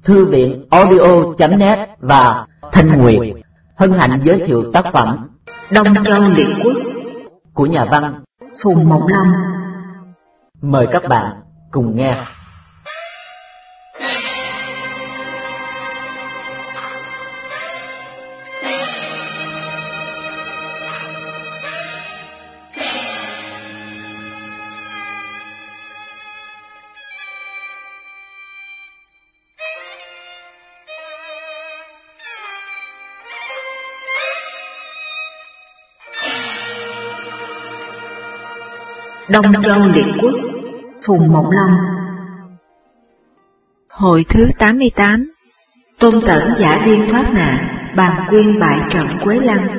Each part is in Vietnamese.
Thư viện audio.net và Thanh Nguyệt hân hạnh giới thiệu tác phẩm Đông Châu Liệt Quốc của nhà văn Phùng Mộng Lâm. Mời các bạn cùng nghe. Đông Châu Liệt Quốc Phùng Mộng Lâm. Hồi thứ 88. Tôn Tẩn giả điên thoát nạn, Bàn Quyên bại trận Quế Lăng.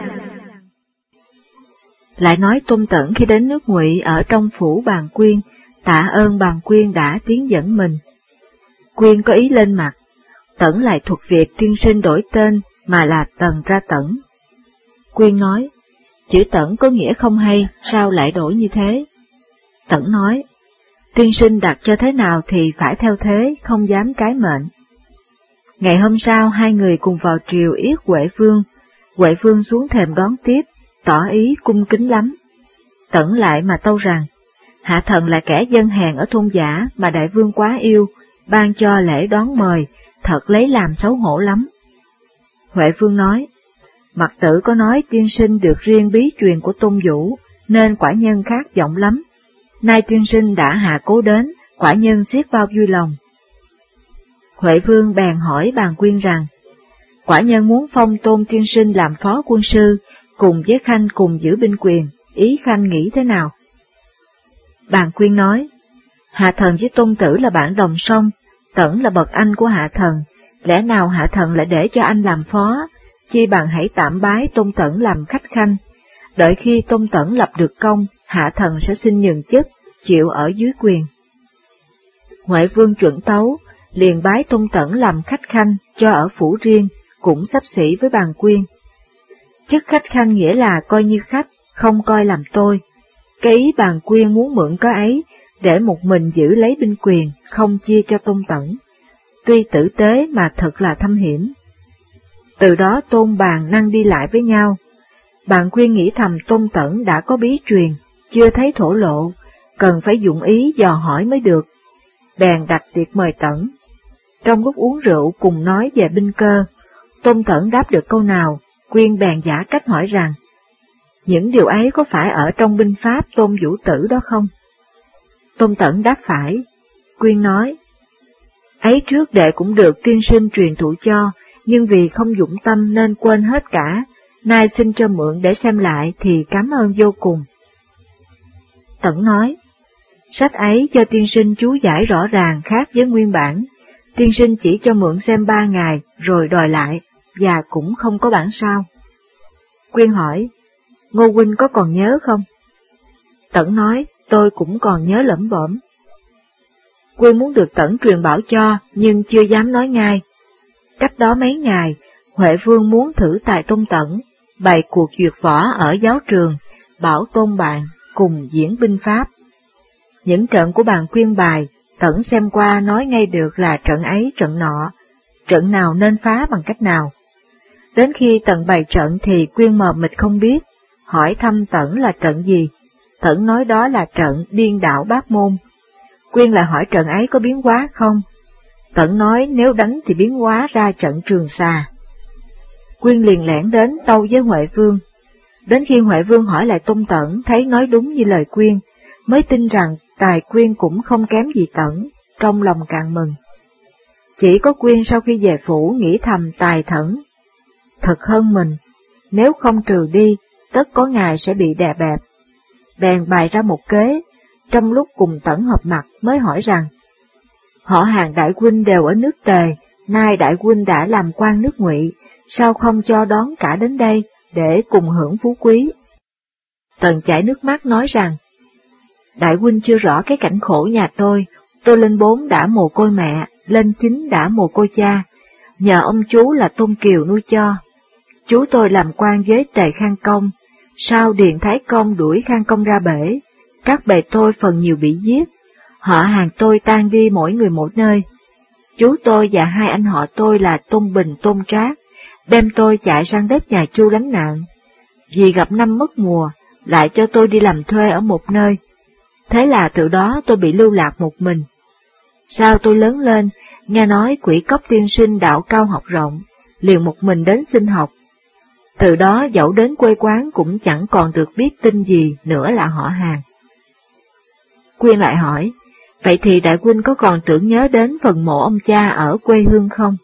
Lại nói Tôn Tẩn khi đến nước Ngụy ở trong phủ Bàn Quyên, tạ ơn Bàn Quyên đã tiến dẫn mình. Quyên có ý lên mặt, Tẩn lại thuật việc tiên sinh đổi tên mà là Tần ra Tẩn. Quyên nói, chữ Tẩn có nghĩa không hay, sao lại đổi như thế? Tẩn nói, tiên sinh đặt cho thế nào thì phải theo thế, không dám trái mệnh. Ngày hôm sau hai người cùng vào triều yết Huệ Vương xuống thềm đón tiếp, tỏ ý cung kính lắm. Tẩn lại mà tâu rằng, hạ thần là kẻ dân hèn ở thôn giả mà đại vương quá yêu, ban cho lễ đón mời, thật lấy làm xấu hổ lắm. Huệ Vương nói, Mật tử có nói tiên sinh được riêng bí truyền của Tôn Vũ, nên quả nhân khát vọng lắm. Nay tiên sinh đã hạ cố đến, quả nhân xiết bao vui lòng. Huệ Vương bèn hỏi Bàn Quyên rằng, quả nhân muốn phong Tôn tiên sinh làm phó quân sư, cùng với Khanh cùng giữ binh quyền, ý Khanh nghĩ thế nào? Bàn Quyên nói, hạ thần với Tôn tử là bạn đồng song, Tẩn là bậc anh của hạ thần, lẽ nào hạ thần lại để cho anh làm phó, chi bằng hãy tạm bái Tôn Tẩn làm khách Khanh, đợi khi Tôn Tẩn lập được công, hạ thần sẽ xin nhường chức, chịu ở dưới quyền. Huệ Vương chuẩn tấu, liền bái Tôn Tẩn làm khách Khanh cho ở phủ riêng, cũng xấp xỉ với Bàn Quyên. Chức khách Khanh nghĩa là coi như khách, không coi làm tôi. Cái ý Bàn Quyên muốn mượn có ấy, để một mình giữ lấy binh quyền, không chia cho Tôn Tẩn. Tuy tử tế mà thật là thâm hiểm. Từ đó Tôn Bàn năng đi lại với nhau. Bàn Quyên nghĩ thầm Tôn Tẩn đã có bí truyền, chưa thấy thổ lộ, cần phải dụng ý dò hỏi mới được. Bèn đặt tiệc mời Tẩn. Trong lúc uống rượu cùng nói về binh cơ, Tôn Tẩn đáp được câu nào, Quyên bèn giả cách hỏi rằng, những điều ấy có phải ở trong binh pháp Tôn Vũ Tử đó không? Tôn Tẩn đáp phải. Quyên nói, ấy trước đệ cũng được tiên sinh truyền thụ cho, nhưng vì không dụng tâm nên quên hết cả, nay xin cho mượn để xem lại thì cảm ơn vô cùng. Tẩn nói, sách ấy cho tiên sinh chú giải rõ ràng khác với nguyên bản, tiên sinh chỉ cho mượn xem 3 ngày rồi đòi lại, và cũng không có bản sao. Quyên hỏi, Ngô huynh có còn nhớ không? Tẩn nói, tôi cũng còn nhớ lẩm bẩm. Quyên muốn được Tẩn truyền bảo cho, nhưng chưa dám nói ngay. Cách đó mấy ngày, Huệ Vương muốn thử tài Tôn Tẩn, bày cuộc duyệt võ ở giáo trường, bảo Tôn bạn cùng diễn binh pháp. Những trận của Bàn Quyên bài, Tẩn xem qua nói ngay được là trận ấy trận nọ, trận nào nên phá bằng cách nào. Đến khi Tẩn bày trận thì Quyên mờ mịt không biết, hỏi thăm Tẩn là trận gì, Tẩn nói đó là trận Điên Đạo Bát Môn. Quyên lại hỏi trận ấy có biến hóa không, Tẩn nói nếu đánh thì biến hóa ra trận Trường Xà. Quyên liền lẻn đến tâu với Huệ Vương. Đến khi Huệ Vương hỏi lại Tôn Tẩn thấy nói đúng như lời Quyên, mới tin rằng tài Quyên cũng không kém gì Tẩn, trong lòng càng mừng. Chỉ có Quyên sau khi về phủ nghĩ thầm tài Thẩn thật hơn mình, nếu không trừ đi, tất có ngày sẽ bị đè bẹp. Bèn bày ra một kế, trong lúc cùng Tẩn họp mặt mới hỏi rằng, họ hàng đại huynh đều ở nước Tề, nay đại huynh đã làm quan nước Ngụy, sao không cho đón cả đến đây, để cùng hưởng phú quý? Tần chảy nước mắt nói rằng, đại huynh chưa rõ cái cảnh khổ nhà tôi lên 4 đã mồ côi mẹ, lên 9 đã mồ côi cha, nhờ ông chú là Tôn Kiều nuôi cho. Chú tôi làm quan với Tề Khang Công, sau Điền Thái Công đuổi Khang Công ra bể, các bề tôi phần nhiều bị giết, họ hàng tôi tan đi mỗi người một nơi. Chú tôi và hai anh họ tôi là Tôn Bình, Tôn Trác, đem tôi chạy sang đất nhà Chu lánh nạn. Vì gặp năm mất mùa, lại cho tôi đi làm thuê ở một nơi. Thế là từ đó tôi bị lưu lạc một mình. Sau tôi lớn lên, nghe nói Quỷ Cốc tiên sinh đạo cao học rộng, liền một mình đến xin học. Từ đó dẫu đến quê quán cũng chẳng còn được biết tin gì nữa là họ hàng. Quyên lại hỏi, vậy thì đại huynh có còn tưởng nhớ đến phần mộ ông cha ở quê hương không?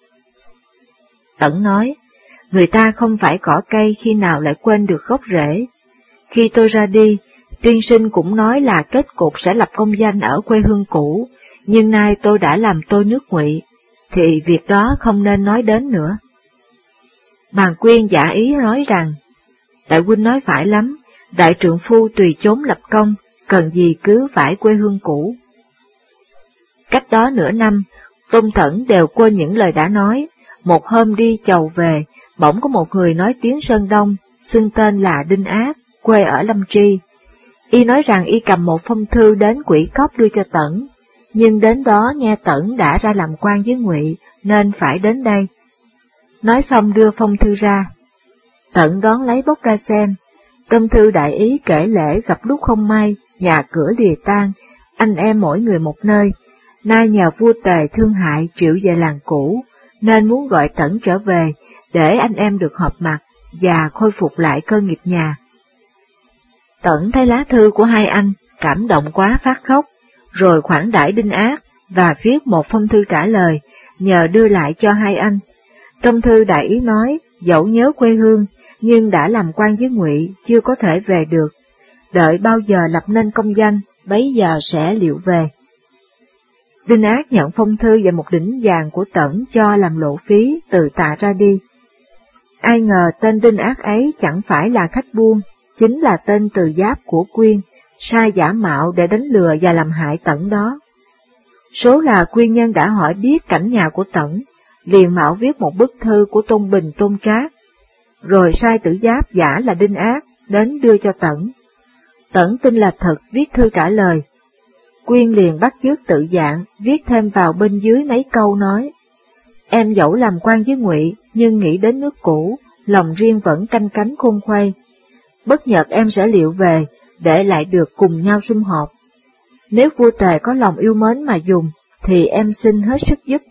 Tẩn nói, người ta không phải cỏ cây khi nào lại quên được gốc rễ. Khi tôi ra đi, tiên sinh cũng nói là kết cục sẽ lập công danh ở quê hương cũ, nhưng nay tôi đã làm tôi nước Ngụy, thì việc đó không nên nói đến nữa. Bàn Quyên giả ý nói rằng, đại huynh nói phải lắm, đại trượng phu tùy chốn lập công, cần gì cứ phải quê hương cũ. Cách đó nửa năm, Tôn Tẩn đều quên những lời đã nói, một hôm đi chầu về, bỗng có một người nói tiếng Sơn Đông, xưng tên là Đinh Ác, quê ở Lâm Tri. Y nói rằng y cầm một phong thư đến Quỷ Cốc đưa cho Tẩn, nhưng đến đó nghe Tẩn đã ra làm quan với Ngụy, nên phải đến đây. Nói xong đưa phong thư ra. Tẩn đón lấy bốc ra xem, trong thư đại ý kể lễ gặp lúc không may, nhà cửa lìa tan, anh em mỗi người một nơi, nay nhờ vua Tề thương hại triệu về làng cũ, nên muốn gọi Tẩn trở về, để anh em được họp mặt, và khôi phục lại cơ nghiệp nhà. Tẩn thấy lá thư của hai anh, cảm động quá phát khóc, rồi khoản đãi Đinh Ác, và viết một phong thư trả lời, nhờ đưa lại cho hai anh. Trong thư đại ý nói, dẫu nhớ quê hương, nhưng đã làm quan với Ngụy, chưa có thể về được, đợi bao giờ lập nên công danh, bấy giờ sẽ liệu về. Đinh Ác nhận phong thư và một đỉnh vàng của Tẩn cho làm lộ phí, từ tạ ra đi. Ai ngờ tên Đinh Ác ấy chẳng phải là khách buôn, chính là tên Từ Giáp của Quyên, sai giả mạo để đánh lừa và làm hại Tẩn đó. Số là Quyên nhân đã hỏi biết cảnh nhà của Tẩn, liền mạo viết một bức thư của Tôn Bình, Tôn Trác, rồi sai Tử Giáp giả là Đinh Ác đến đưa cho Tẩn. Tẩn tin là thật, viết thư trả lời. Quyên liền bắt chước tự dạng, viết thêm vào bên dưới mấy câu nói: em dẫu làm quan với Ngụy, nhưng nghĩ đến nước cũ, lòng riêng vẫn canh cánh khôn khoay. Bất nhật em sẽ liệu về, để lại được cùng nhau sum họp. Nếu vua Tề có lòng yêu mến mà dùng, thì em xin hết sức giúp.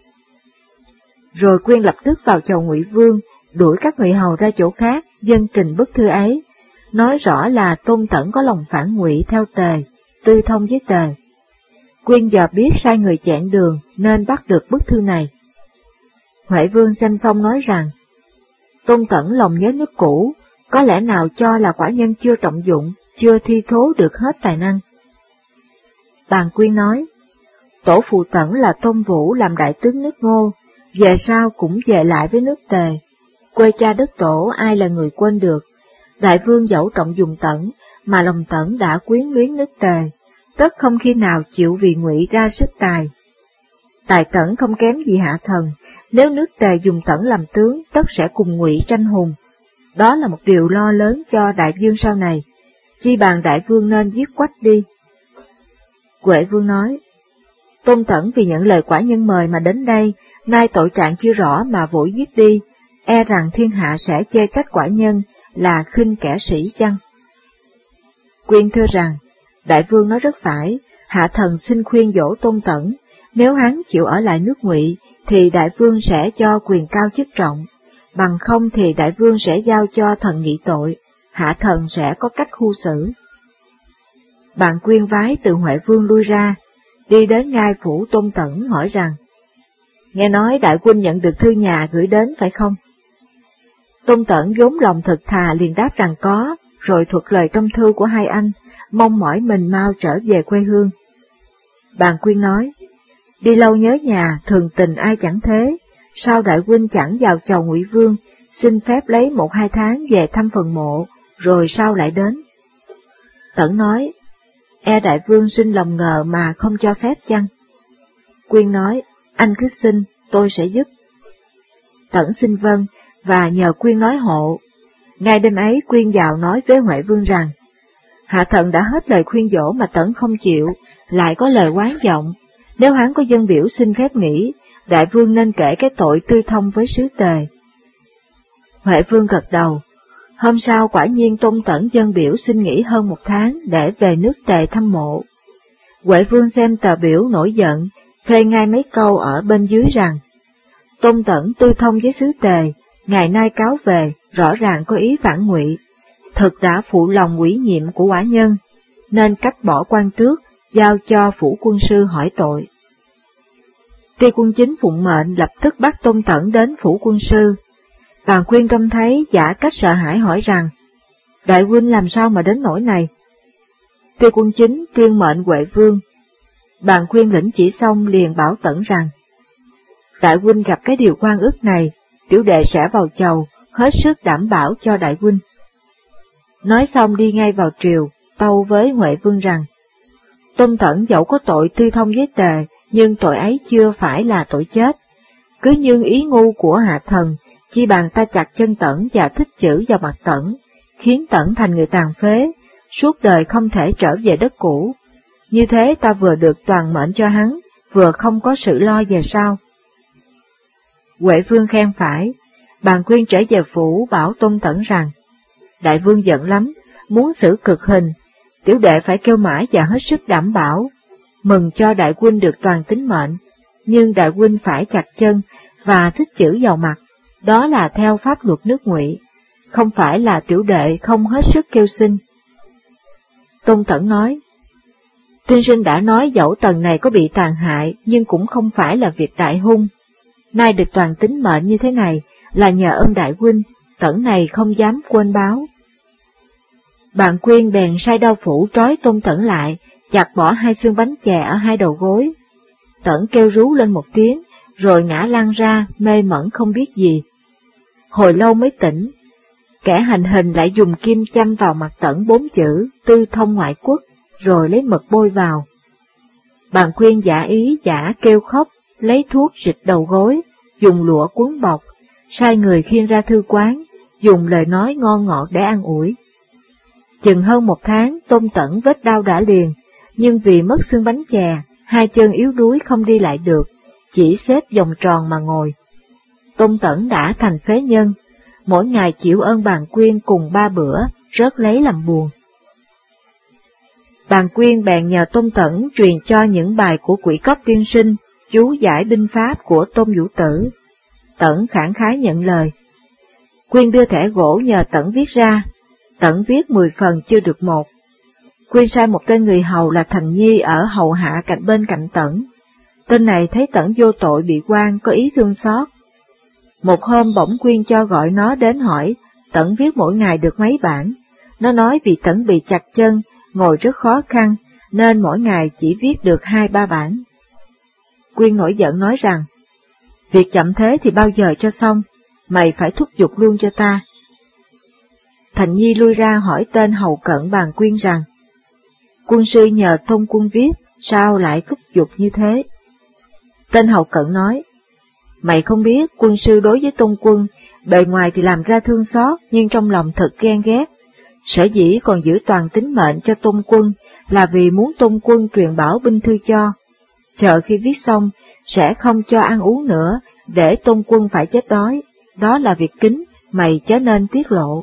Rồi Quyên lập tức vào chầu Ngụy Vương, đuổi các người hầu ra chỗ khác, dâng trình bức thư ấy, nói rõ là Tôn Tẩn có lòng phản Ngụy theo Tề, tư thông với Tề. Quyên giờ biết sai người chẹn đường, nên bắt được bức thư này. Huệ Vương xem xong nói rằng, Tôn Tẩn lòng nhớ nước cũ, có lẽ nào cho là quả nhân chưa trọng dụng, chưa thi thố được hết tài năng. Bàn Quyên nói, tổ phụ Tẩn là Tôn Vũ làm đại tướng nước Ngô, về sau cũng về lại với nước Tề, quê cha đất tổ ai là người quên được. Đại vương dẫu trọng dùng Tẩn, mà lòng Tẩn đã quyến luyến nước Tề, tất không khi nào chịu vì Ngụy ra sức tài. Tài Tẩn không kém gì Hạ Thần, nếu nước Tề dùng Tẩn làm tướng, tất sẽ cùng Ngụy tranh hùng. Đó là một điều lo lớn cho đại vương sau này, chi bàn đại vương nên giết Quách đi. Huệ Vương nói, Tôn Tẩn vì nhận lời quả nhân mời mà đến đây, nay tội trạng chưa rõ mà vội giết đi, e rằng thiên hạ sẽ chê trách quả nhân là khinh kẻ sĩ chăng? Quyên thưa rằng, đại vương nói rất phải, Hạ Thần xin khuyên dỗ Tôn Tẩn, nếu hắn chịu ở lại nước Ngụy, thì đại vương sẽ cho quyền cao chức trọng, bằng không thì đại vương sẽ giao cho thần nghị tội, Hạ Thần sẽ có cách khu xử. Bạn Quyên vái từ Huệ Vương lui ra, đi đến ngai phủ Tôn Tẩn hỏi rằng, nghe nói đại huynh nhận được thư nhà gửi đến phải không? Tôn Tẩn vốn lòng thật thà liền đáp rằng có, rồi thuật lời trong thư của hai anh, mong mỏi mình mau trở về quê hương. Bàn Quyên nói, đi lâu nhớ nhà, thường tình ai chẳng thế, sao đại huynh chẳng vào chầu Ngụy Vương, xin phép lấy 1-2 tháng về thăm phần mộ, rồi sao lại đến? Tẩn nói, e đại vương sinh lòng ngờ mà không cho phép chăng? Quyên nói, anh cứ xin, tôi sẽ giúp. Tẩn xin vâng, và nhờ Quyên nói hộ. Ngay đêm ấy Quyên vào nói với Huệ Vương rằng, Hạ Thần đã hết lời khuyên dỗ mà Tẩn không chịu, lại có lời oán vọng, nếu hắn có dân biểu xin phép nghỉ, đại vương nên kể cái tội tư thông với sứ Tề. Huệ vương gật đầu. Hôm sau quả nhiên Tôn Tẩn dâng biểu xin nghỉ hơn 1 tháng để về nước Tề thăm mộ. Huệ vương xem tờ biểu nổi giận, phê ngay mấy câu ở bên dưới rằng: Tôn Tẩn tư thông với sứ Tề, ngày nay cáo về, rõ ràng có ý phản ngụy, thực đã phụ lòng ủy nhiệm của quả nhân, nên cách bỏ quan tước, giao cho phủ quân sư hỏi tội. Tri quân chính phụng mệnh lập tức bắt Tôn Tẩn đến phủ quân sư. Bàn Quyên trông thấy giả cách sợ hãi hỏi rằng: Đại huynh làm sao mà đến nỗi này? Tri quân chính tuyên mệnh Huệ vương. Bàn Quyên lĩnh chỉ xong liền bảo Tẩn rằng: Đại huynh gặp cái điều oan ức này, tiểu đệ sẽ vào chầu, hết sức đảm bảo cho đại huynh. Nói xong đi ngay vào triều, tâu với Huệ vương rằng: Tôn Tẩn dẫu có tội tư thông với Tề, nhưng tội ấy chưa phải là tội chết. Cứ như ý ngu của hạ thần, chi bằng ta chặt chân Tẩn và thích chữ vào mặt Tẩn, khiến Tẩn thành người tàn phế, suốt đời không thể trở về đất cũ. Như thế ta vừa được toàn mệnh cho hắn, vừa không có sự lo về sau. Huệ vương khen phải. Bàn Quyên trở về phủ bảo Tôn Tẩn rằng: Đại vương giận lắm, muốn xử cực hình, tiểu đệ phải kêu mãi và hết sức đảm bảo, mừng cho đại huynh được toàn tính mệnh, nhưng đại huynh phải chặt chân và thích chữ vào mặt, đó là theo pháp luật nước Ngụy, không phải là tiểu đệ không hết sức kêu xin. Tôn Tẩn nói: Tiên sinh đã nói dẫu tần này có bị tàn hại, nhưng cũng không phải là việc đại hung. Nay được toàn tính mệnh như thế này là nhờ ơn đại huynh, Tẩn này không dám quên báo. Bàn Quyên bèn sai đao phủ trói Tôn Tẩn lại, chặt bỏ 2 xương bánh chè ở 2 đầu gối. Tẩn kêu rú lên 1 tiếng, rồi ngã lăn ra, mê mẩn không biết gì. Hồi lâu mới tỉnh, kẻ hành hình lại dùng kim châm vào mặt Tẩn 4 chữ tư thông ngoại quốc, rồi lấy mực bôi vào. Bàn Quyên giả ý giả kêu khóc, lấy thuốc rịch đầu gối, dùng lụa quấn bọc, sai người khiêng ra thư quán, dùng lời nói ngon ngọt để an ủi. Chừng hơn 1 tháng, Tôn Tẩn vết đau đã liền, nhưng vì mất xương bánh chè, 2 chân yếu đuối không đi lại được, chỉ xếp vòng tròn mà ngồi. Tôn Tẩn đã thành phế nhân, mỗi ngày chịu ơn Bàn Quyên cùng 3 bữa, rớt lấy làm buồn. Bàn Quyên bèn nhờ Tôn Tẩn truyền cho những bài của Quỷ Cốc tiên sinh, chú giải binh pháp của Tôn Vũ Tử. Tẩn khẳng khái nhận lời. Quyên đưa thẻ gỗ nhờ Tẩn viết ra, Tẩn viết 10 phần chưa được 1. Quyên sai một tên người hầu là Thành Nhi ở hầu hạ bên cạnh Tẩn. Tên này thấy Tẩn vô tội bị quan có ý thương xót. Một hôm bỗng Quyên cho gọi nó đến hỏi Tẩn viết mỗi ngày được mấy bản. Nó nói vì Tẩn bị chặt chân, ngồi rất khó khăn, nên mỗi ngày chỉ viết được 2-3 bản. Quyên nổi giận nói rằng: Việc chậm thế thì bao giờ cho xong, mày phải thúc giục luôn cho ta. Thành Nhi lui ra hỏi tên hầu cận Bàn Quyên rằng: Quân sư nhờ Tôn quân viết, sao lại thúc giục như thế? Tên hầu cận nói: Mày không biết quân sư đối với Tôn quân, bề ngoài thì làm ra thương xót, nhưng trong lòng thật ghen ghét. Sở dĩ còn giữ toàn tính mệnh cho Tôn quân là vì muốn Tôn quân truyền bảo binh thư cho. Chờ khi viết xong, sẽ không cho ăn uống nữa, để Tôn quân phải chết đói. Đó là việc kín, mày chớ nên tiết lộ.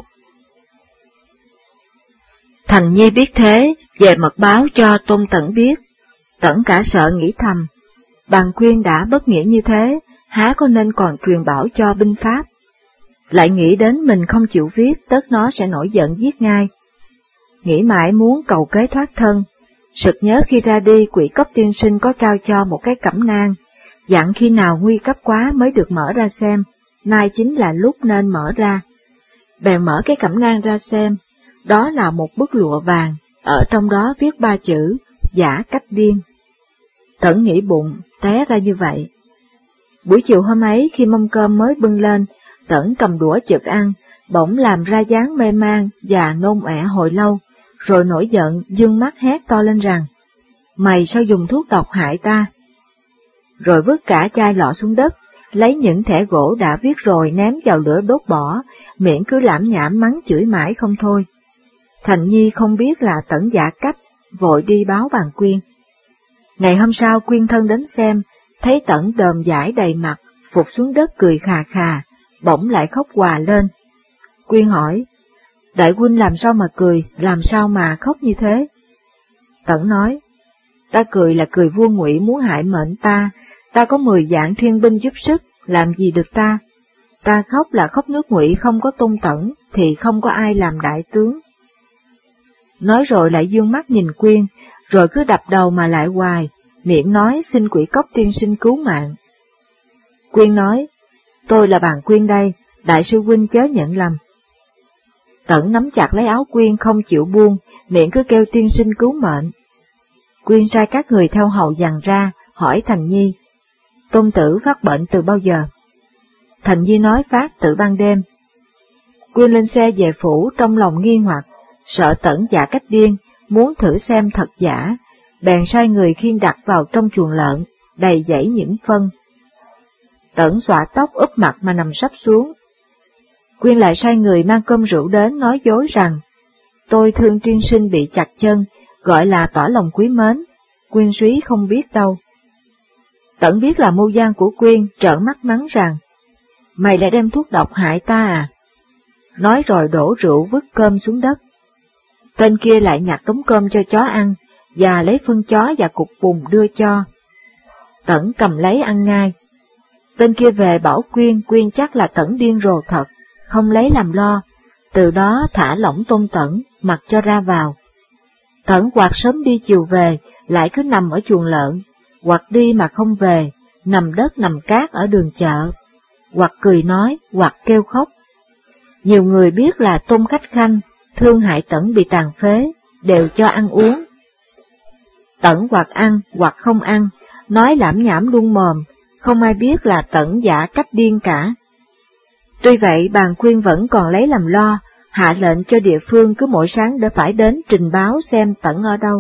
Thành Nhi biết thế, về mật báo cho Tôn Tẩn biết. Tẩn cả sợ nghĩ thầm, Bàn Quyên đã bất nghĩa như thế, há có nên còn truyền bảo cho binh pháp. Lại nghĩ đến mình không chịu viết, tất nó sẽ nổi giận giết ngay. Nghĩ mãi muốn cầu kế thoát thân, sực nhớ khi ra đi Quỷ Cốc tiên sinh có trao cho một cái cẩm nang, dặn khi nào nguy cấp quá mới được mở ra xem, nay chính là lúc nên mở ra. Bèn mở cái cẩm nang ra xem, đó là một bức lụa vàng, ở trong đó viết 3 chữ, giả cách điên. Tẩn nghĩ bụng, té ra như vậy. Buổi chiều hôm ấy khi mâm cơm mới bưng lên, Tẩn cầm đũa chực ăn, bỗng làm ra dáng mê man và nôn ọe hồi lâu, rồi nổi giận, dương mắt hét to lên rằng: Mày sao dùng thuốc độc hại ta? Rồi vứt cả chai lọ xuống đất, lấy những thẻ gỗ đã viết rồi ném vào lửa đốt bỏ, miệng cứ lảm nhảm mắng chửi mãi không thôi. Thành Nhi không biết là Tẩn giả cách, vội đi báo Bàn Quyên. Ngày hôm sau Quyên thân đến xem, thấy Tẩn đờm dãi đầy mặt, phục xuống đất cười khà khà, bỗng lại khóc òa lên. Quyên hỏi, đại huynh làm sao mà cười, làm sao mà khóc như thế? Tẩn nói, ta cười là cười vua Ngụy muốn hại mệnh ta có 10 vạn thiên binh giúp sức, làm gì được ta? Ta khóc là khóc nước Ngụy không có Tôn Tẩn, thì không có ai làm đại tướng. Nói rồi lại dương mắt nhìn Quyên, rồi cứ đập đầu mà lại hoài, miệng nói xin Quỷ Cốc tiên sinh cứu mạng. Quyên nói, tôi là Bàn Quyên đây, đại sư huynh chớ nhận lầm. Tẩn nắm chặt lấy áo Quyên không chịu buông, miệng cứ kêu tiên sinh cứu mệnh. Quyên sai các người theo hầu dằn ra, hỏi Thành Nhi, Tôn tử phát bệnh từ bao giờ? Thành Nhi nói phát từ ban đêm. Quyên lên xe về phủ trong lòng nghi hoặc, sợ Tẩn giả cách điên, muốn thử xem thật giả, bèn sai người khiêng đặt vào trong chuồng lợn, đầy dãy nhiễm phân. Tẩn xõa tóc úp mặt mà nằm sấp xuống. Quyên lại sai người mang cơm rượu đến nói dối rằng, tôi thương tiên sinh bị chặt chân, gọi là tỏ lòng quý mến, Quyên suý không biết đâu. Tẩn biết là mưu gian của Quyên, trợn mắt mắng rằng, mày lại đem thuốc độc hại ta à? Nói rồi đổ rượu vứt cơm xuống đất. Tên kia lại nhặt đống cơm cho chó ăn, và lấy phân chó và cục bùn đưa cho. Tẩn cầm lấy ăn ngay. Tên kia về bảo Quyên chắc là Tẩn điên rồ thật, không lấy làm lo, từ đó thả lỏng Tôn Tẩn, mặc cho ra vào. Tẩn hoặc sớm đi chiều về, lại cứ nằm ở chuồng lợn, hoặc đi mà không về, nằm đất nằm cát ở đường chợ, hoặc cười nói, hoặc kêu khóc. Nhiều người biết là Tôn Khách Khanh, thương hại Tẩn bị tàn phế, đều cho ăn uống. Tẩn hoặc ăn, hoặc không ăn, nói lảm nhảm luôn mồm, không ai biết là Tẩn giả cách điên cả. Tuy vậy Bàn Quyên vẫn còn lấy làm lo, hạ lệnh cho địa phương cứ mỗi sáng để phải đến trình báo xem Tẩn ở đâu.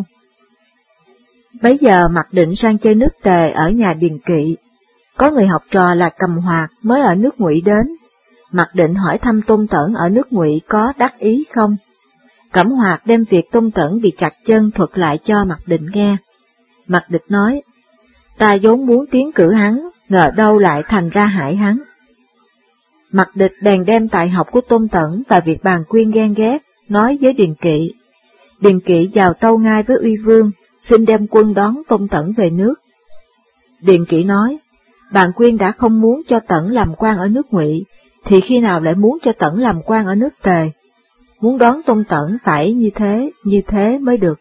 Bấy giờ Mặc Định sang chơi nước Tề ở nhà Điền Kỵ. Có người học trò là Cầm Hoạt mới ở nước Ngụy đến. Mặc Định hỏi thăm Tôn Tẩn ở nước Ngụy có đắc ý không. Cẩm Hoạt đem việc Tôn Tẩn bị chặt chân thuật lại cho Mặc Định nghe. Mặc Định nói, ta vốn muốn tiến cử hắn, ngờ đâu lại thành ra hại hắn. Mặc Định bèn đem tài học của Tôn Tẩn và việc Bàn Quyên ghen ghét, nói với Điền Kỵ. Điền Kỵ vào tâu ngay với Uy Vương, xin đem quân đón Tôn Tẩn về nước. Điền Kỵ nói, Bàn Quyên đã không muốn cho Tẩn làm quan ở nước Ngụy, thì khi nào lại muốn cho Tẩn làm quan ở nước Tề? Muốn đón Tôn Tẩn phải như thế mới được.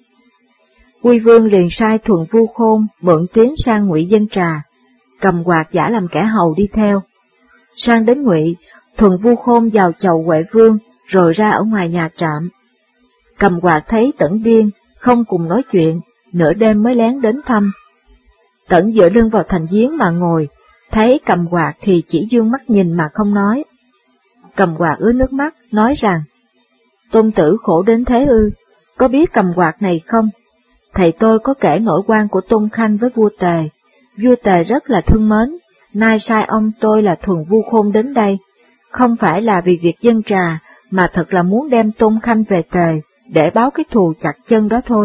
Uy Vương liền sai Thuần Vu Khôn mượn tiếng sang Ngụy dân trà, Cầm Hoạt giả làm kẻ hầu đi theo. Sang đến Ngụy, Thuần Vu Khôn vào chầu Huệ Vương, rồi ra ở ngoài nhà trạm. Cầm Hoạt thấy Tẩn điên, không cùng nói chuyện, nửa đêm mới lén đến thăm. Tẩn dựa lưng vào thành giếng mà ngồi, thấy Cầm Hoạt thì chỉ dương mắt nhìn mà không nói. Cầm Hoạt ứa nước mắt, nói rằng, Tôn tử khổ đến thế ư, có biết Cầm Hoạt này không? Thầy tôi có kể nỗi oan của Tôn Khanh với vua Tề, vua Tề rất là thương mến, nay sai ông tôi là Thuần Vu Khôn đến đây, không phải là vì việc dân trà, mà thật là muốn đem Tôn Khanh về Tề, để báo cái thù chặt chân đó thôi.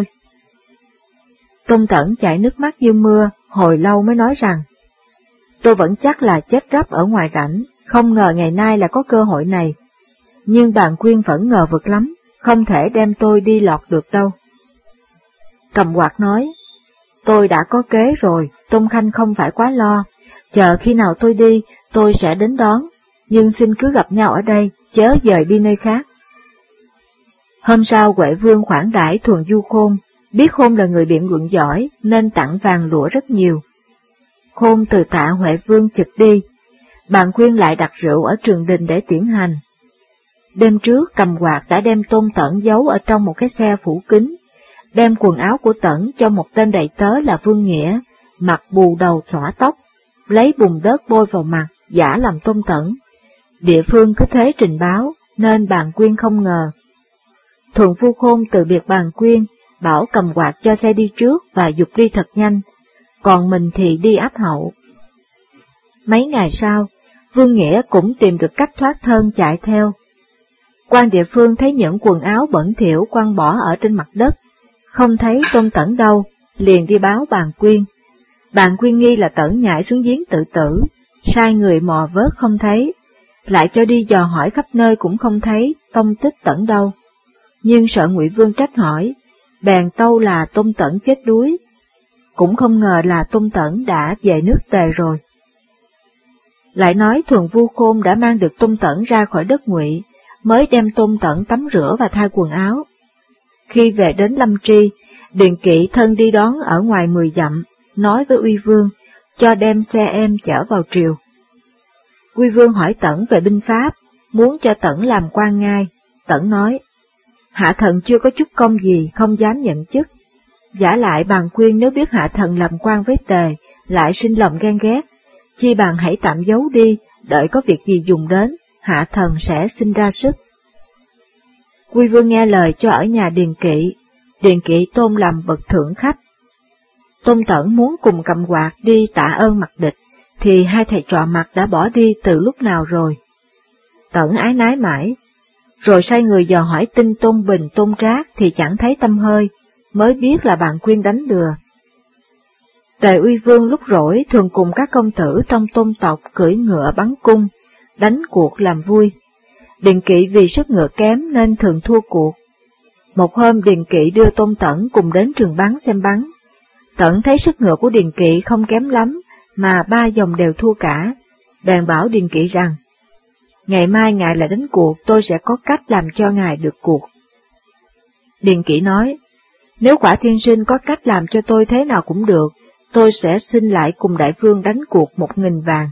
Tôn Tẩn chảy nước mắt như mưa, hồi lâu mới nói rằng, tôi vẫn chắc là chết gấp ở ngoài rảnh, không ngờ ngày nay là có cơ hội này. Nhưng Bàn Quyên vẫn ngờ vực lắm, không thể đem tôi đi lọt được đâu. Cầm Hoạt nói, tôi đã có kế rồi, Tôn Khanh không phải quá lo, chờ khi nào tôi đi, tôi sẽ đến đón, nhưng xin cứ gặp nhau ở đây, chớ dời đi nơi khác. Hôm sau Huệ Vương khoản đãi Thuần Vu Khôn, biết Khôn là người biện luận giỏi, nên tặng vàng lụa rất nhiều. Khôn từ tạ Huệ Vương trực đi, Bàn Quyên lại đặt rượu ở trường đình để tiễn hành. Đêm trước Cầm Hoạt đã đem Tôn Tẩn giấu ở trong một cái xe phủ kín, đem quần áo của Tẩn cho một tên đầy tớ là Vương Nghĩa, mặc bù đầu xõa tóc, lấy bùn đất bôi vào mặt, giả làm Tôn Tẩn. Địa phương cứ thế trình báo, nên Bàn Quyên không ngờ. Thuần Vu Khôn từ biệt Bàn Quyên, bảo Cầm Hoạt cho xe đi trước và giục đi thật nhanh, còn mình thì đi áp hậu. Mấy ngày sau, Vương Nghĩa cũng tìm được cách thoát thân chạy theo. Quan địa phương thấy những quần áo bẩn thỉu quăng bỏ ở trên mặt đất, không thấy Tôn Tẩn đâu, liền đi báo Bàn Quyên. Bàn Quyên nghi là Tẩn nhảy xuống giếng tự tử, sai người mò vớt không thấy, lại cho đi dò hỏi khắp nơi cũng không thấy tông tích Tẩn đâu. Nhưng sợ Ngụy Vương trách hỏi, bèn tâu là Tôn Tẩn chết đuối, cũng không ngờ là Tôn Tẩn đã về nước Tề rồi. Lại nói Thuần Vu Khôn đã mang được Tôn Tẩn ra khỏi đất Ngụy, mới đem Tôn Tẩn tắm rửa và thay quần áo. Khi về đến Lâm Tri, Điền Kỵ thân đi đón ở ngoài 10 dặm, nói với Uy Vương, cho đem xe em chở vào triều. Uy Vương hỏi Tẩn về binh pháp, muốn cho Tẩn làm quan ngai. Tẩn nói, hạ thần chưa có chút công gì, không dám nhận chức. Giả lại Bàn Quyên nếu biết hạ thần làm quan với Tề, lại sinh lòng ghen ghét, chi bằng hãy tạm giấu đi, đợi có việc gì dùng đến, hạ thần sẽ xin ra sức. Uy Vương nghe lời cho ở nhà Điền Kỵ tôn làm bậc thượng khách. Tôn Tẩn muốn cùng cầm quạt đi tạ ơn mặt địch, thì hai thầy trò mặt đã bỏ đi từ lúc nào rồi. Tẩn ái nái mãi, rồi sai người dò hỏi tin Tôn Bình Tôn Trác thì chẳng thấy tăm hơi, mới biết là Bàn Quyên đánh lừa. Tề Uy Vương lúc rỗi thường cùng các công tử trong Tôn tộc cưỡi ngựa bắn cung, đánh cuộc làm vui. Điền Kỵ vì sức ngựa kém nên thường thua cuộc. Một hôm Điền Kỵ đưa Tôn Tẩn cùng đến trường bắn xem bắn. Tẩn thấy sức ngựa của Điền Kỵ không kém lắm, mà 3 vòng đều thua cả, bèn bảo Điền Kỵ rằng, ngày mai ngài lại đánh cuộc, tôi sẽ có cách làm cho ngài được cuộc. Điền Kỵ nói, nếu quả thiên sinh có cách làm cho tôi thế nào cũng được, tôi sẽ xin lại cùng đại vương đánh cuộc 1.000 vàng.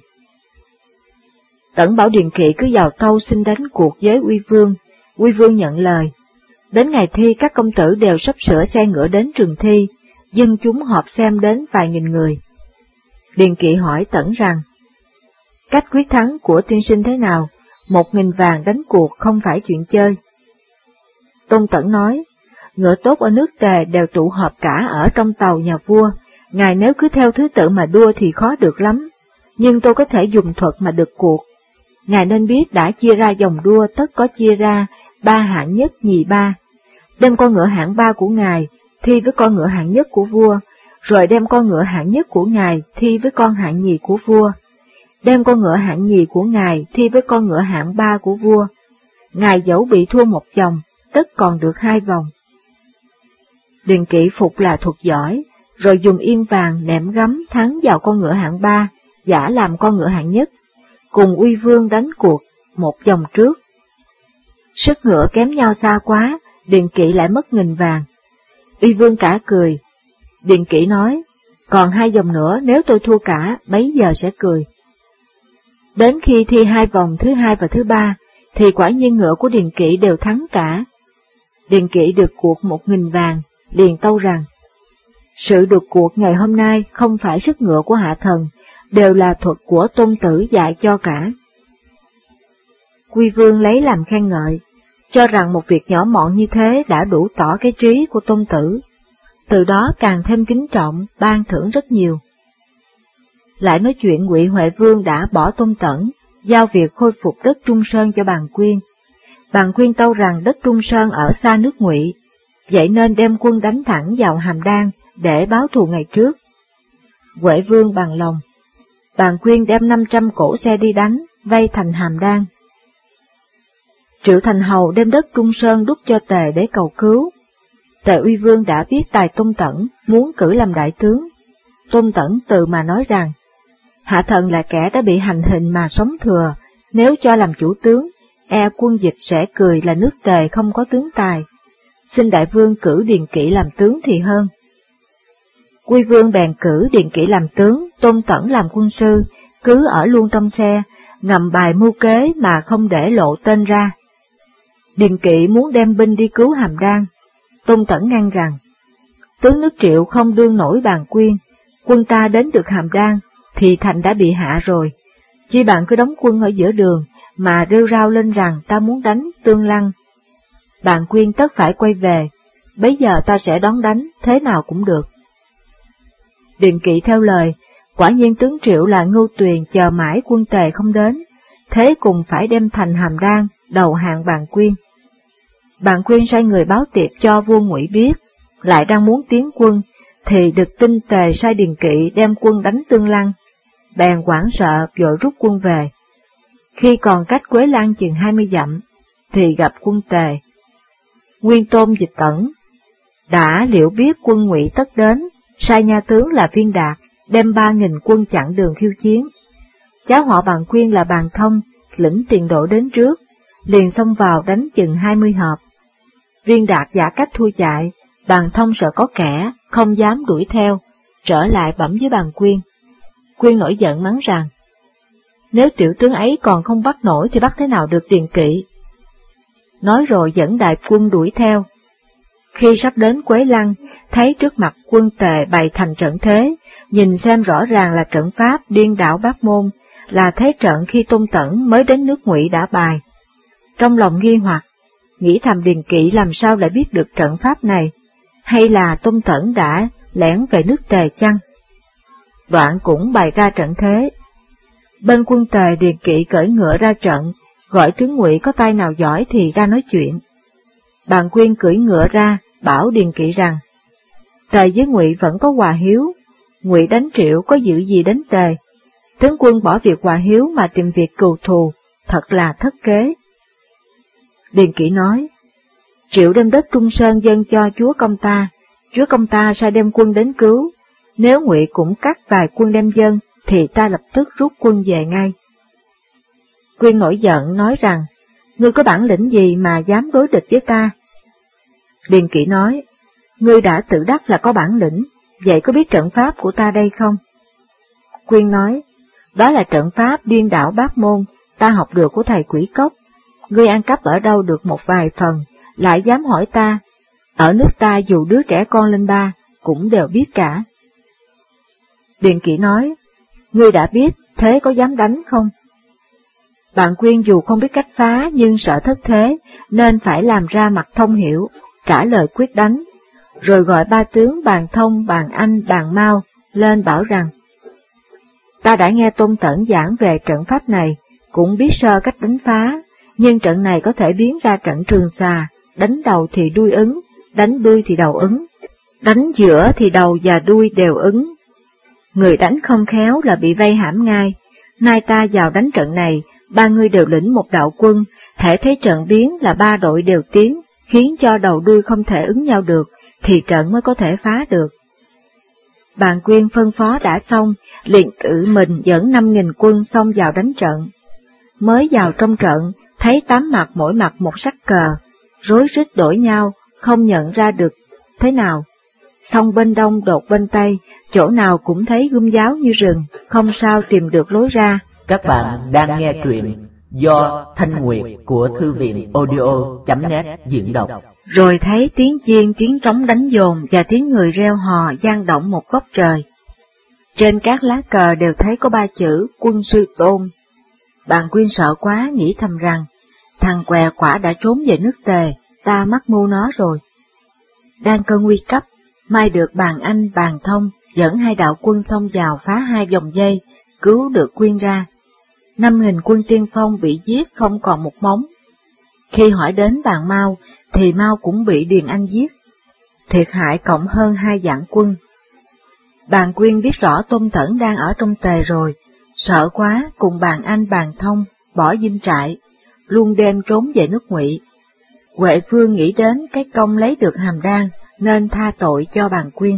Tẩn bảo Điền Kỵ cứ vào tâu xin đánh cuộc với Uy Vương nhận lời. Đến ngày thi các công tử đều sắp sửa xe ngựa đến trường thi, dân chúng họp xem đến vài nghìn người. Điền Kỵ hỏi Tẩn rằng, cách quyết thắng của tiên sinh thế nào, 1.000 vàng đánh cuộc không phải chuyện chơi. Tôn Tẩn nói, ngựa tốt ở nước Tề đều tụ họp cả ở trong tàu nhà vua, ngài nếu cứ theo thứ tự mà đua thì khó được lắm, nhưng tôi có thể dùng thuật mà được cuộc. Ngài nên biết đã chia ra dòng đua tất có chia ra 3 hạng nhất nhì ba, đem con ngựa hạng 3 của ngài thi với con ngựa hạng nhất của vua, rồi đem con ngựa hạng nhất của ngài thi với con hạng nhì của vua, đem con ngựa hạng nhì của ngài thi với con ngựa hạng 3 của vua. Ngài dẫu bị thua 1 vòng, tất còn được 2 vòng. Điền Kỵ phục là thuật giỏi, rồi dùng yên vàng ném gấm thắng vào con ngựa hạng 3, giả làm con ngựa hạng nhất, cùng Uy Vương đánh cuộc 1 vòng trước. Sức ngựa kém nhau xa quá, Điền Kỵ lại mất 1.000 vàng. Uy Vương cả cười. Điền Kỵ nói, còn 2 vòng nữa nếu tôi thua cả, bấy giờ sẽ cười. Đến khi thi 2 vòng thứ 2 và thứ 3, thì quả nhiên ngựa của Điền Kỵ đều thắng cả. Điền Kỵ được cuộc 1.000 vàng, liền tâu rằng, sự được cuộc ngày hôm nay không phải sức ngựa của hạ thần, đều là thuật của Tôn Tử dạy cho cả. Uy Vương lấy làm khen ngợi, cho rằng một việc nhỏ mọn như thế đã đủ tỏ cái trí của Tôn Tử, từ đó càng thêm kính trọng, ban thưởng rất nhiều. Lại nói chuyện Ngụy Huệ Vương đã bỏ Tôn Tẩn, giao việc khôi phục đất Trung Sơn cho Bàn Quyên. Bàn Quyên tâu rằng đất Trung Sơn ở xa nước Ngụy, vậy nên đem quân đánh thẳng vào Hàm Đan để báo thù ngày trước. Huệ Vương bằng lòng. Bàn Quyên đem 500 cỗ xe đi đánh, vây thành Hàm Đan. Triệu Thành Hầu đem đất Trung Sơn đút cho Tề để cầu cứu. Tề Uy Vương đã biết tài Tôn Tẩn, muốn cử làm đại tướng. Tôn Tẩn từ mà nói rằng, hạ thần là kẻ đã bị hành hình mà sống thừa, nếu cho làm chủ tướng, e quân dịch sẽ cười là nước Tề không có tướng tài. Xin đại vương cử Điền Kỵ làm tướng thì hơn. Uy Vương bèn cử Điền Kỵ làm tướng, Tôn Tẩn làm quân sư, cứ ở luôn trong xe, ngầm bài mưu kế mà không để lộ tên ra. Điền Kỵ muốn đem binh đi cứu Hàm Đan. Tôn Tẩn ngăn rằng, tướng nước Triệu không đương nổi Bàn Quyên, quân ta đến được Hàm Đan thì thành đã bị hạ rồi, chi bạn cứ đóng quân ở giữa đường mà rêu rao lên rằng ta muốn đánh Tương Lăng. Bàn Quyên tất phải quay về, bấy giờ ta sẽ đón đánh, thế nào cũng được. Điền Kỵ theo lời, quả nhiên tướng Triệu là Ngưu Tuyền chờ mãi quân Tề không đến, thế cùng phải đem thành Hàm Đan, đầu hàng Bàn Quyên. Bàn Quyên sai người báo tiệp cho vua Ngụy biết, lại đang muốn tiến quân, thì được tin Tề sai Điền Kỵ đem quân đánh Tương Lăng, bèn hoảng sợ vội rút quân về. Khi còn cách Quế Lăng chừng 20 dặm, thì gặp quân Tề. Nguyên Tôn Dịch Tẩn đã liệu biết quân Ngụy tất đến, sai nha tướng là Viên Đạt đem 3.000 quân chặn đường khiêu chiến. Cháu họ Bàn Quyên là Bàn Thông lĩnh tiền độ đến trước, liền xông vào đánh chừng 20 hợp. Viên Đạt giả cách thua chạy, Bàn Thông sợ có kẻ, không dám đuổi theo, trở lại bẩm với Bàn Quyên. Quyên nổi giận mắng rằng, nếu tiểu tướng ấy còn không bắt nổi thì bắt thế nào được Điền Kỵ. Nói rồi dẫn đại quân đuổi theo. Khi sắp đến Quế Lăng, thấy trước mặt quân Tề bày thành trận thế, nhìn xem rõ ràng là trận pháp điên đảo bát môn, là thế trận khi Tôn Tẩn mới đến nước Ngụy đã bài. Trong lòng nghi hoặc, nghĩ thầm Điền Kỵ làm sao lại biết được trận pháp này, hay là Tôn Tẩn đã lẻn về nước Tề chăng? Đoạn cũng bày ra trận thế. Bên quân Tề Điền Kỵ cởi ngựa ra trận, gọi tướng Ngụy có tay nào giỏi thì ra nói chuyện. Bàn Quyên cưỡi ngựa ra, bảo Điền Kỵ rằng, Tề với Ngụy vẫn có hòa hiếu, Ngụy đánh Triệu có giữ gì đến Tề, tướng quân bỏ việc hòa hiếu mà tìm việc cừu thù, thật là thất kế. Điền Kỵ nói, Triệu đem đất Trung Sơn dâng cho chúa công ta sai đem quân đến cứu, nếu Ngụy cũng cắt vài quân đem dâng, thì ta lập tức rút quân về ngay. Quyên nổi giận nói rằng, ngươi có bản lĩnh gì mà dám đối địch với ta? Điền Kỵ nói, ngươi đã tự đắc là có bản lĩnh, vậy có biết trận pháp của ta đây không? Quyên nói, đó là trận pháp điên đảo bát môn, ta học được của thầy Quỷ Cốc, ngươi ăn cắp ở đâu được một vài phần, lại dám hỏi ta, ở nước ta dù đứa trẻ con lên 3, cũng đều biết cả. Điền Kỵ nói, ngươi đã biết, thế có dám đánh không? Bàn Quyên dù không biết cách phá nhưng sợ thất thế, nên phải làm ra mặt thông hiểu, trả lời quyết đánh, rồi gọi 3 tướng Bàn Thông, Bàn Anh, Bàn Mao lên bảo rằng, ta đã nghe Tôn Tẩn giảng về trận pháp này, cũng biết sơ cách đánh phá, nhưng trận này có thể biến ra trận Trường Xà, đánh đầu thì đuôi ứng, đánh đuôi thì đầu ứng, đánh giữa thì đầu và đuôi đều ứng. Người đánh không khéo là bị vây hãm ngay, nay ta vào đánh trận này, 3 người đều lĩnh một đạo quân, hễ thấy trận biến là 3 đội đều tiến, khiến cho đầu đuôi không thể ứng nhau được, thì trận mới có thể phá được. Bàn Quyên phân phó đã xong, liền tự mình dẫn 5.000 quân xông vào đánh trận. Mới vào trong trận, thấy 8 mặt mỗi mặt một sắc cờ, rối rít đổi nhau, không nhận ra được thế nào. Xong bên đông đột bên tây, chỗ nào cũng thấy gươm giáo như rừng, không sao tìm được lối ra. Các bạn đang nghe truyện do Thanh Nguyệt của Thư viện audio.net diễn đọc. Rồi thấy tiếng chiên, tiếng trống đánh dồn và tiếng người reo hò vang động một góc trời. Trên các lá cờ đều thấy có 3 chữ Quân Sư Tôn. Bàn Quyên sợ quá, nghĩ thầm rằng, thằng què quả đã trốn về nước Tề, ta mắc mưu nó rồi. Đang cơn nguy cấp, may được Bàn Anh, Bàn Thông dẫn 2 đạo quân xông vào phá 2 vòng dây, cứu được Quyên ra. 5.000 quân tiên phong bị giết không còn một móng. Khi hỏi đến Bàn Mao, thì Mao cũng bị Điền Anh giết, thiệt hại cộng hơn 2 vạn quân. Bàn Quyên biết rõ Tôn Tẩn đang ở trong Tề rồi, sợ quá cùng Bàn Anh, Bàn Thông bỏ dinh trại, luôn đêm trốn về nước Ngụy. Huệ Phương nghĩ đến cái công lấy được hàm đan, nên tha tội cho Bàn Quyên.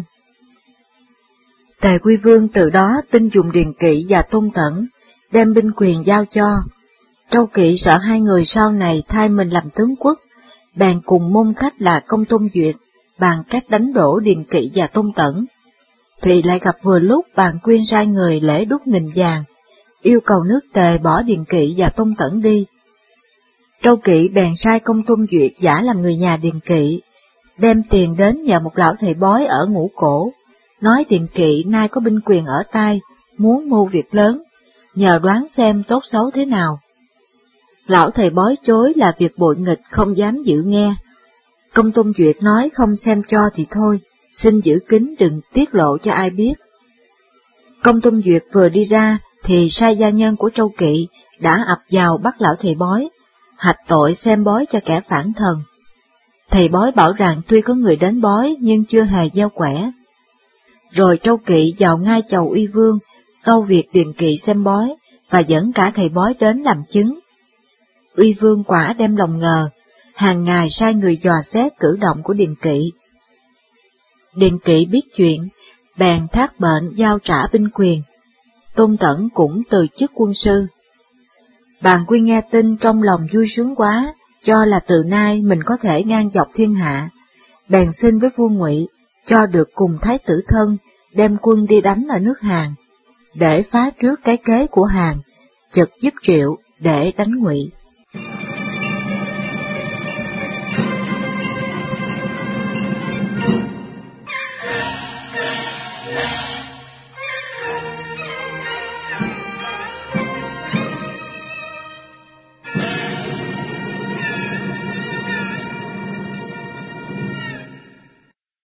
Tề Quy Vương từ đó tin dùng Điền Kỵ và Tôn Tẩn, đem binh quyền giao cho. Trâu Kỵ sợ 2 người sau này thay mình làm tướng quốc, bèn cùng môn khách là Công Tôn Duyệt, bàn cách đánh đổ Điền Kỵ và Tôn Tẩn. Thì lại gặp vừa lúc Bàn Quyên sai người lễ đúc nghìn vàng, yêu cầu nước Tề bỏ Điền Kỵ và Tôn Tẩn đi. Trâu Kỵ bèn sai Công Tôn Duyệt giả làm người nhà Điền Kỵ, đem tiền đến nhờ một lão thầy bói ở Ngũ Cổ, nói Điền Kỵ nay có binh quyền ở tay, muốn mưu việc lớn, nhờ đoán xem tốt xấu thế nào. Lão thầy bói chối là việc bội nghịch, không dám giữ nghe. Công Tôn Duyệt nói không xem cho thì thôi, xin giữ kín đừng tiết lộ cho ai biết. Công Tôn Duyệt vừa đi ra, thì sai gia nhân của Trâu Kỵ đã ập vào bắt lão thầy bói, hạch tội xem bói cho kẻ phản thần. Thầy bói bảo rằng tuy có người đến bói nhưng chưa hề gieo quẻ. Rồi Trâu Kỵ vào ngay chầu uy vương, tâu việc Điền Kỵ xem bói, và dẫn cả thầy bói đến làm chứng. Uy vương quả đem lòng ngờ, hàng ngày sai người dò xét cử động của Điền Kỵ. Điền Kỵ biết chuyện, bèn thác bệnh giao trả binh quyền. Tôn Tẩn cũng từ chức quân sư. Bàn Quyên nghe tin trong lòng vui sướng quá, cho là từ nay mình có thể ngang dọc thiên hạ, bèn xin với vua Ngụy cho được cùng thái tử thân đem quân đi đánh ở nước Hàn, để phá trước cái kế của Hàn, chực giúp Triệu để đánh Ngụy.